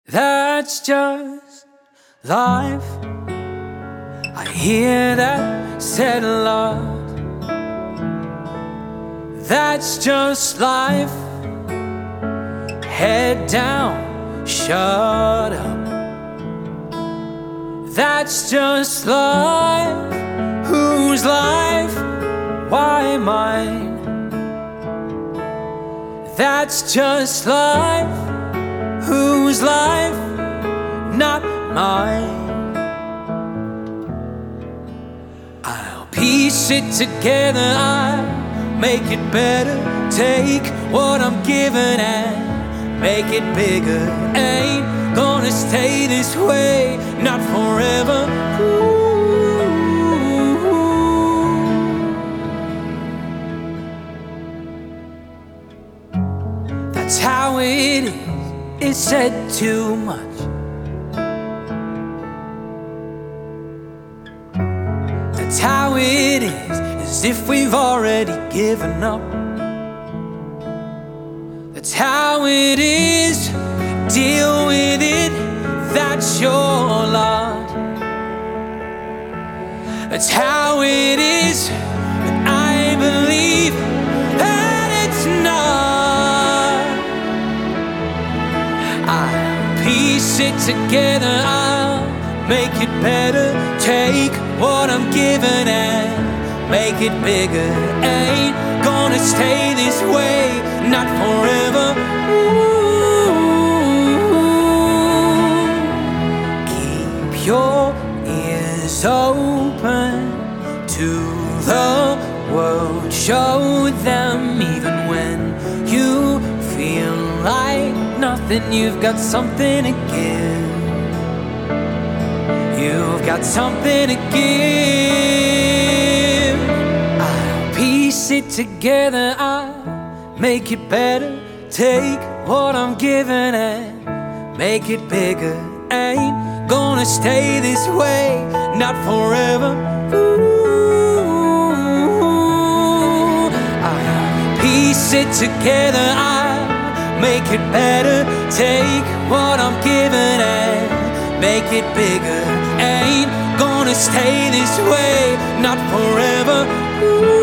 That's just life. I hear that said a lot. That's just life. Head down, shut up. That's just life. Whose life? Why mine? That's just life. Whose life? Not mine. I'll piece it together, I'll make it better. Take what I'm given and make it bigger. Ain't gonna stay this way, not forever. That's how it is. It's said too much. That's how it is, as if we've already given up. That's how it is, deal with it, that's your lot. That's how it is, but I believe that it's not. I'll piece it together, I'll make it better. Take what I'm given and make it bigger. Ain't gonna stay this way, not forever. Ooh. Keep your ears open to the world. Show them even when you feel like nothing, you've got something to give. You've got something to give. I'll piece it together, I'll make it better. Take what I'm given and make it bigger. Ain't gonna stay this way, not forever. Ooh. I'll piece it together, I'll make it better. Take what I'm given and make it bigger. Ain't gonna stay this way, not forever. Ooh.